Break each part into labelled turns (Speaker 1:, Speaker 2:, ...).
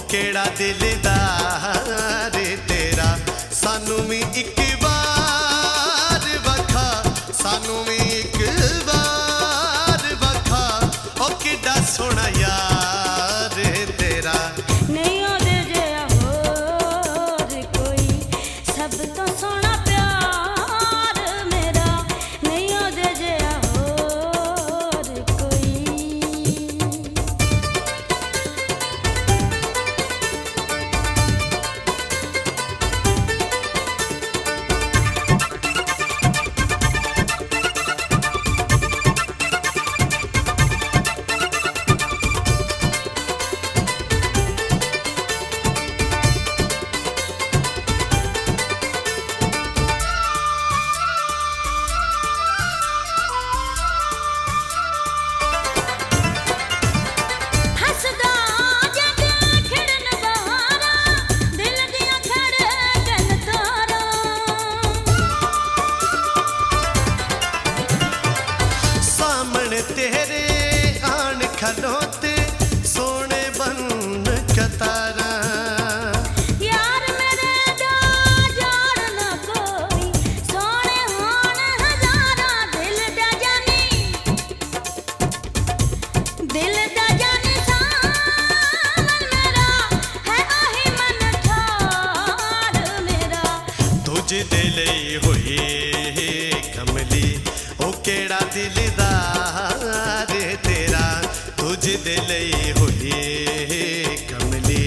Speaker 1: केड़ा दिलदार तेरा सानू भी एक बार वखा सानू भी एक बार वखा ओ किड्डा सोहना यार तेरा
Speaker 2: नहीं ओदे जिहा होर कोई सब तो सोहना प्यार मेरा नहीं ओदे जिहा होर कोई
Speaker 1: तेरे आन खलोते सोने बन कतारा
Speaker 2: यार मेरे दा जाड़ ना कोई सोने होन हजारा दिल दा जानी सावन मेरा है आही मन ठार मेरा
Speaker 1: तुझ दे लई होई कमली ओ केड़ा दिलदार तेरा तुझ दे लई होई कमली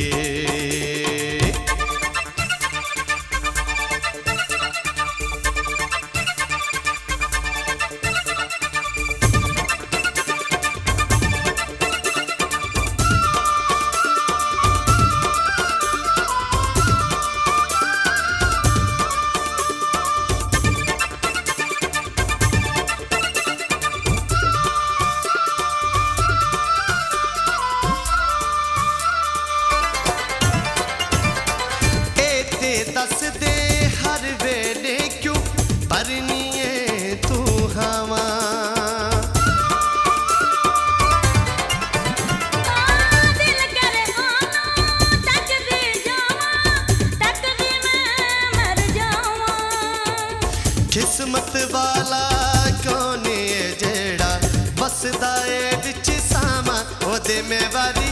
Speaker 1: दस दे हर वेले क्यों परनिए तू हवा
Speaker 2: दिल करे आना तक भी जावा तक भी मैं मर जावा
Speaker 1: किस्मत वाला कौन है जेड़ा बसदा ए विच सामा ओदे में वारी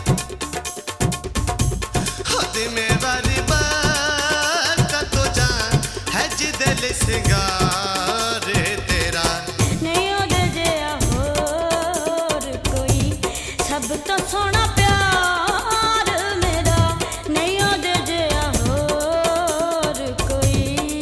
Speaker 1: दिल सिंगार तेरा
Speaker 2: नहीं ओदे जिहा होर कोई सब तो सोहना प्यार मेरा नहीं ओदे जिहा होर कोई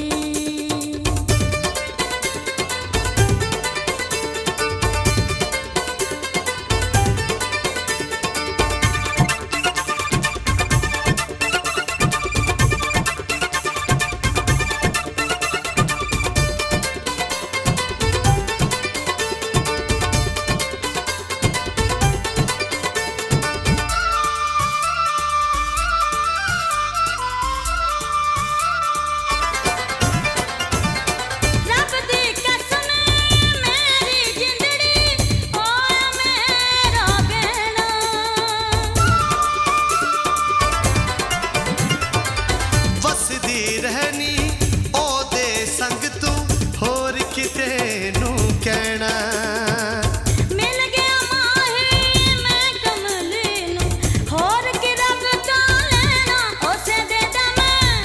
Speaker 1: रहनी ओदे संग तू होर किते नू कहना
Speaker 2: मिल गया माही मैं कमली नू होर की रब तो लेना ओसे दे दमन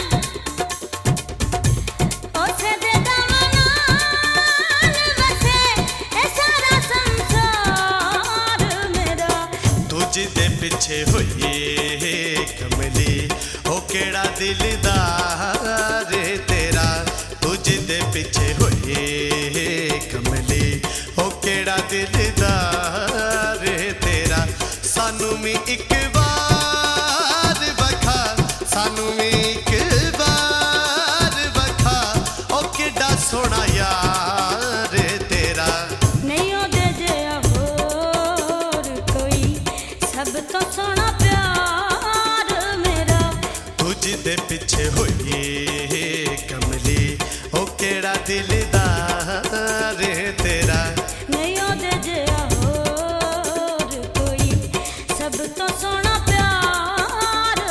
Speaker 2: नाल वसे ए सारा संसार मेरा
Speaker 1: तुझ दे पिछे होई कमली ओ केड़ा दिलदार तेरा तुझ दे पिछे होई कमली ओ केड़ा दिलदार तेरा सानू भी एक बार वखा सानू भी एक बार वखा ओ किड्डा सोहना यार तेरा
Speaker 2: नहीं ओदे जिहा होर कोई सब तो सोहना प्यार मेरा
Speaker 1: तुझ दे पिछे होई कमली ओ केड़ा दिलदार तेरा
Speaker 2: नहीं ओदे जिहा होर कोई सब तो सोहना प्यार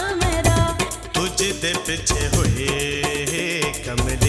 Speaker 1: दे पिछे होए कमली।